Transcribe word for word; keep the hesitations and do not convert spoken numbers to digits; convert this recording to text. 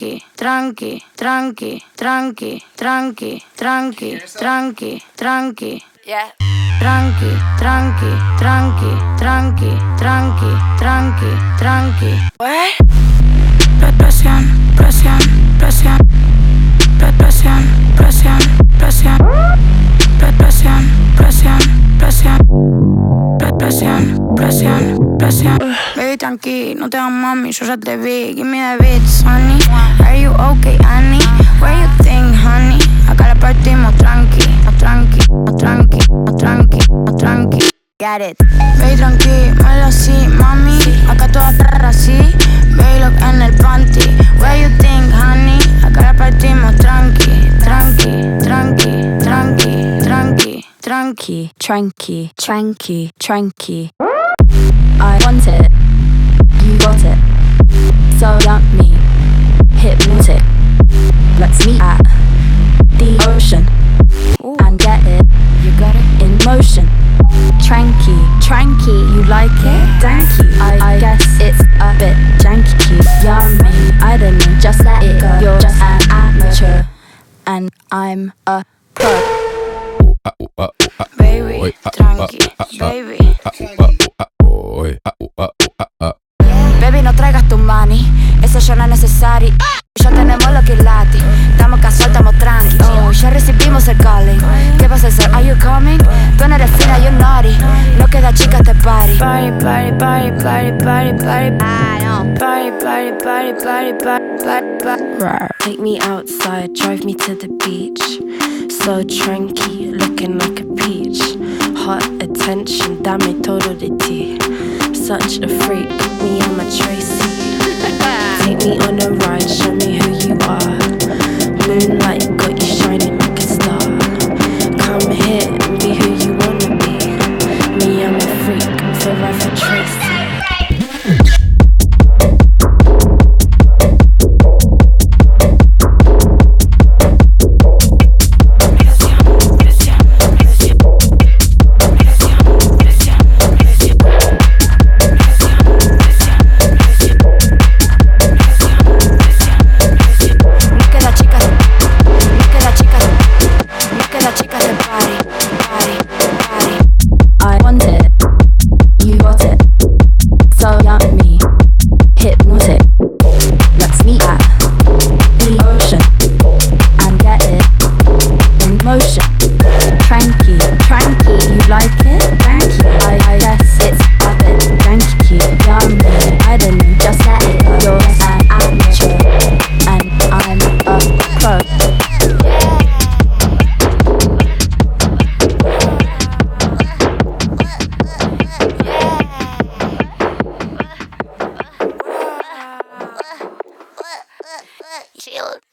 tranqui, tranqui, tranqui, tranqui, tranqui, tranqui, tranqui. Yeah. Tranqui, tranqui, tranqui, tranqui, tranqui, tranqui, tranqui. What? Presión, presión, presión. Presión, presión, presión. Presión, presión, presión. Presión, presión, presión. Baby, tranqui, no te hagas mami, yo ya te vi. Give me that bitch, honey. Are you okay, honey? Where you think, honey? Acá la partimos tranqui, no tranqui, no tranqui, no tranqui, no tranqui. Got it. Baby, tranqui, muelo así, mami. Acá toda perra así. Baby, look en el panty. Where you think, honey? Acá la partimos tranqui, tranqui, tranqui, tranqui, tranqui. Tranqui, tranqui, tranqui, tranqui. I want it, you got it. So yummy, hypnotic. Let's meet at the ocean. Ooh. And get it, you got it in motion. Tranqui, tranqui, you like it? Danky, I, I guess it's a bit janky. Yummy, I don't know, just let it go. You're just an amateur, and I'm a pro. Baby, tranqui, baby. Baby, no traigas tu money, eso ya no es necesario. Ya tenemos lo que late, estamos casual, estamos tranqui. Oh, ya recibimos el calling. ¿Qué vas a hacer? Are you coming? Tú no eres fina, you're naughty. No queda chica este party. Party, party, party, party, party, party. Party, party, party, party, party, party. Take me outside, drive me to the beach. So tranqui, looking like a peach. Hot attention, dame todo de ti. Such a freak, me and my Tracy. Take me on a ride, show me who you are. Moonlight got you shining like a star. Come here and be who you wanna be. Me, I'm a freak, forever Tracy. Chill.